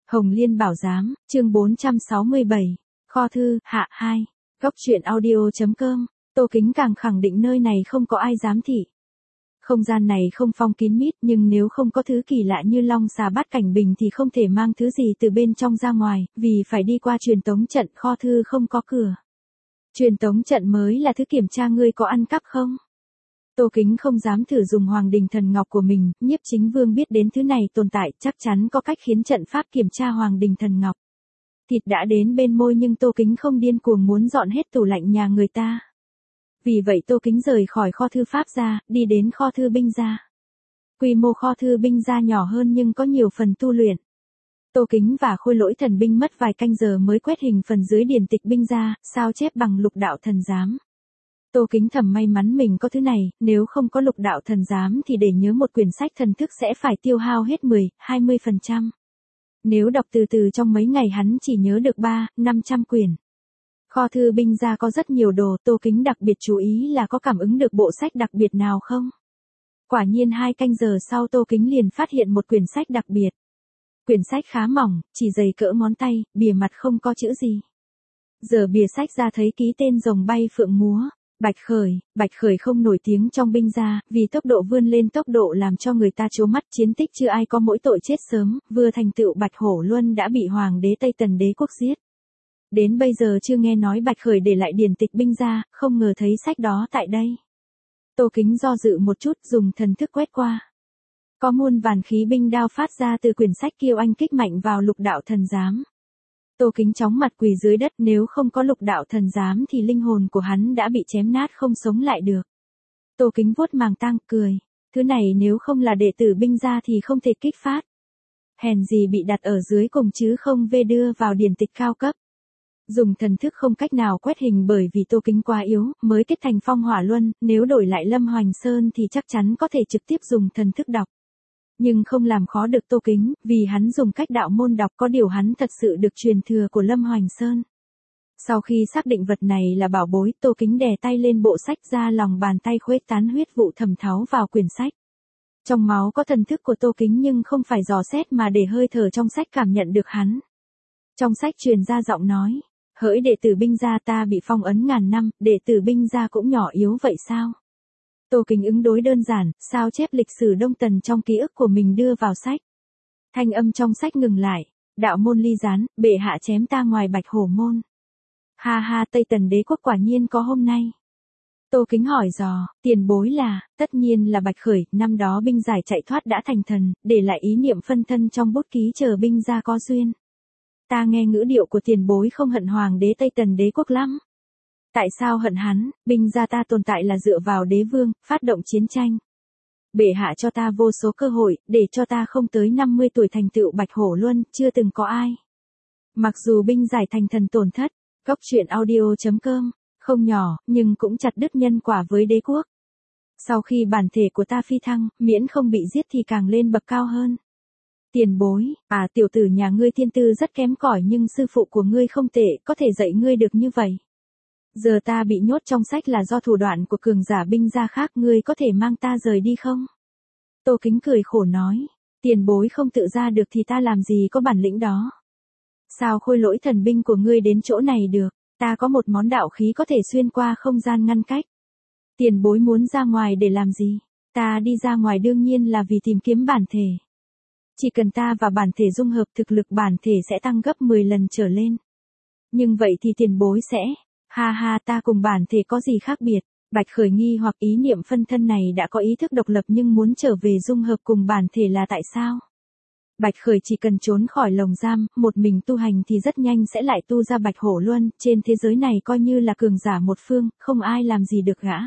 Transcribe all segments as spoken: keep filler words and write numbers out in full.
Hồng Liên Bảo Giám, chương bốn trăm sáu mươi bảy, Kho thư, hạ hai, Góc truyện audio.com, Tô Kính càng khẳng định nơi này không có ai giám thị. Không gian này không phong kín mít, nhưng nếu không có thứ kỳ lạ như long xà bát cảnh bình thì không thể mang thứ gì từ bên trong ra ngoài, vì phải đi qua truyền tống trận. Kho thư không có cửa. Truyền tống trận mới là thứ kiểm tra ngươi có ăn cắp không. Tô Kính không dám thử dùng Hoàng Đình Thần Ngọc của mình, Nhiếp Chính Vương biết đến thứ này tồn tại, chắc chắn có cách khiến trận pháp kiểm tra Hoàng Đình Thần Ngọc. Thịt đã đến bên môi nhưng Tô Kính không điên cuồng muốn dọn hết tủ lạnh nhà người ta. Vì vậy Tô Kính rời khỏi kho thư pháp gia, đi đến kho thư binh gia. Quy mô kho thư binh gia nhỏ hơn nhưng có nhiều phần tu luyện. Tô Kính và Khôi Lỗi Thần binh mất vài canh giờ mới quét hình phần dưới điển tịch binh gia, sao chép bằng Lục Đạo Thần Giám. Tô Kính thầm may mắn mình có thứ này, nếu không có Lục Đạo Thần Giám thì để nhớ một quyển sách thần thức sẽ phải tiêu hao hết mười, hai mươi phần trăm. Nếu đọc từ từ trong mấy ngày hắn chỉ nhớ được ba, năm trăm quyển. Kho thư binh gia có rất nhiều đồ, Tô Kính đặc biệt chú ý là có cảm ứng được bộ sách đặc biệt nào không. Quả nhiên hai canh giờ sau Tô Kính liền phát hiện một quyển sách đặc biệt. Quyển sách khá mỏng, chỉ dày cỡ ngón tay, bìa mặt không có chữ gì. Giờ bìa sách ra thấy ký tên rồng bay phượng múa. Bạch Khởi, Bạch Khởi không nổi tiếng trong binh gia, vì tốc độ vươn lên tốc độ làm cho người ta trố mắt, chiến tích chưa ai có mỗi tội chết sớm, vừa thành tựu Bạch Hổ Luân đã bị Hoàng đế Tây Tần đế quốc giết. Đến bây giờ chưa nghe nói Bạch Khởi để lại điển tịch binh gia, không ngờ thấy sách đó tại đây. Tô Kính do dự một chút, dùng thần thức quét qua. Có muôn vàn khí binh đao phát ra từ quyển sách kiêu anh kích mạnh vào Lục Đạo Thần Giám. Tô Kính chóng mặt quỳ dưới đất, nếu không có Lục Đạo Thần Giám thì linh hồn của hắn đã bị chém nát không sống lại được. Tô Kính vuốt màng tang, cười. Thứ này nếu không là đệ tử binh gia thì không thể kích phát. Hèn gì bị đặt ở dưới cùng chứ không về đưa vào điển tịch cao cấp. Dùng thần thức không cách nào quét hình bởi vì Tô Kính quá yếu, mới kết thành phong hỏa luân, nếu đổi lại Lâm Hoành Sơn thì chắc chắn có thể trực tiếp dùng thần thức đọc. Nhưng không làm khó được Tô Kính, vì hắn dùng cách đạo môn đọc, có điều hắn thật sự được truyền thừa của Lâm Hoành Sơn. Sau khi xác định vật này là bảo bối, Tô Kính đè tay lên bộ sách, ra lòng bàn tay khuếch tán huyết vụ thẩm thấu vào quyển sách. Trong máu có thần thức của Tô Kính nhưng không phải dò xét mà để hơi thở trong sách cảm nhận được hắn. Trong sách truyền ra giọng nói, hỡi đệ tử binh gia, ta bị phong ấn ngàn năm, đệ tử binh gia cũng nhỏ yếu vậy sao? Tô Kính ứng đối đơn giản, sao chép lịch sử Đông Tần trong ký ức của mình đưa vào sách. Thanh âm trong sách ngừng lại, đạo môn ly gián, bệ hạ chém ta ngoài Bạch Hổ môn. Ha ha, Tây Tần đế quốc quả nhiên có hôm nay. Tô Kính hỏi dò, tiền bối là, tất nhiên là Bạch Khởi, năm đó binh giải chạy thoát đã thành thần, để lại ý niệm phân thân trong bút ký chờ binh gia có duyên. Ta nghe ngữ điệu của tiền bối không hận Hoàng đế Tây Tần đế quốc lắm. Tại sao hận hắn, binh gia ta tồn tại là dựa vào đế vương, phát động chiến tranh. Bệ hạ cho ta vô số cơ hội, để cho ta không tới năm mươi tuổi thành tựu Bạch Hổ Luân, chưa từng có ai. Mặc dù binh giải thành thần tổn thất, Góc truyện audio.com, không nhỏ, nhưng cũng chặt đứt nhân quả với đế quốc. Sau khi bản thể của ta phi thăng, miễn không bị giết thì càng lên bậc cao hơn. Tiền bối, à tiểu tử nhà ngươi thiên tư rất kém cỏi nhưng sư phụ của ngươi không tệ, có thể dạy ngươi được như vậy. Giờ ta bị nhốt trong sách là do thủ đoạn của cường giả binh gia khác, ngươi có thể mang ta rời đi không? Tô Kính cười khổ nói, tiền bối không tự ra được thì ta làm gì có bản lĩnh đó. Sao Khôi Lỗi Thần binh của ngươi đến chỗ này được, ta có một món đạo khí có thể xuyên qua không gian ngăn cách. Tiền bối muốn ra ngoài để làm gì? Ta đi ra ngoài đương nhiên là vì tìm kiếm bản thể. Chỉ cần ta và bản thể dung hợp, thực lực bản thể sẽ tăng gấp mười lần trở lên. Nhưng vậy thì tiền bối sẽ, ha ha, ta cùng bản thể có gì khác biệt? Bạch Khởi nghi hoặc ý niệm phân thân này đã có ý thức độc lập nhưng muốn trở về dung hợp cùng bản thể là tại sao? Bạch Khởi chỉ cần trốn khỏi lồng giam, một mình tu hành thì rất nhanh sẽ lại tu ra Bạch Hổ Luân, trên thế giới này coi như là cường giả một phương, không ai làm gì được gã.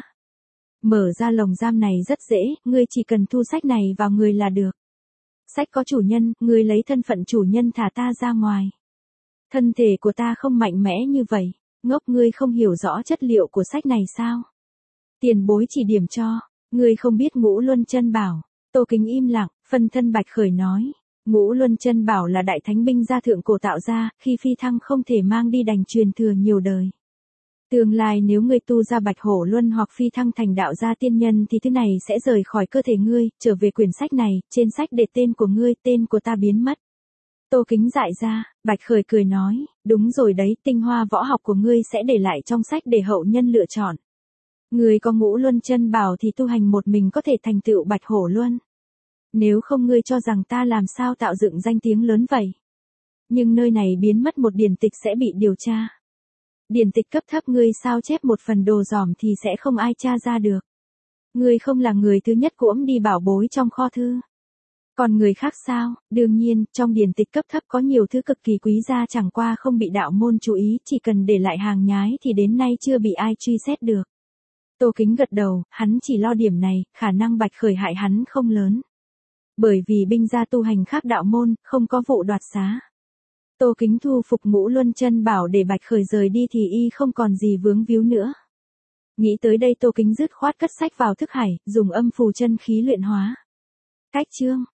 Mở ra lồng giam này rất dễ, ngươi chỉ cần thu sách này vào người là được. Sách có chủ nhân, ngươi lấy thân phận chủ nhân thả ta ra ngoài. Thân thể của ta không mạnh mẽ như vậy, ngốc, ngươi không hiểu rõ chất liệu của sách này sao? Tiền bối chỉ điểm cho, ngươi không biết Ngũ Luân Chân Bảo. Tô Kính im lặng, phân thân Bạch Khởi nói, Ngũ Luân Chân Bảo là đại thánh binh gia thượng cổ tạo ra, khi phi thăng không thể mang đi đành truyền thừa nhiều đời. Tương lai nếu ngươi tu ra Bạch Hổ Luân hoặc phi thăng thành đạo gia tiên nhân thì thứ này sẽ rời khỏi cơ thể ngươi, trở về quyển sách này, trên sách để tên của ngươi, tên của ta biến mất. Tô Kính dại ra, Bạch Khởi cười nói, đúng rồi đấy, tinh hoa võ học của ngươi sẽ để lại trong sách để hậu nhân lựa chọn. Ngươi có Ngũ Luân Chân Bảo thì tu hành một mình có thể thành tựu Bạch Hổ Luân. Nếu không ngươi cho rằng ta làm sao tạo dựng danh tiếng lớn vậy. Nhưng nơi này biến mất một điển tịch sẽ bị điều tra. Điển tịch cấp thấp ngươi sao chép một phần đồ dỏm thì sẽ không ai tra ra được. Ngươi không là người thứ nhất cuỗm đi bảo bối trong kho thư. Còn người khác sao? Đương nhiên, trong điển tịch cấp thấp có nhiều thứ cực kỳ quý giá chẳng qua không bị đạo môn chú ý, chỉ cần để lại hàng nhái thì đến nay chưa bị ai truy xét được. Tô Kính gật đầu, hắn chỉ lo điểm này, khả năng Bạch Khởi hại hắn không lớn. Bởi vì binh gia tu hành khác đạo môn, không có vụ đoạt xá. Tô Kính thu phục Ngũ Luân Chân Bảo để Bạch Khởi rời đi thì y không còn gì vướng víu nữa. Nghĩ tới đây Tô Kính dứt khoát cất sách vào thức hải, dùng âm phù chân khí luyện hóa. Cách chương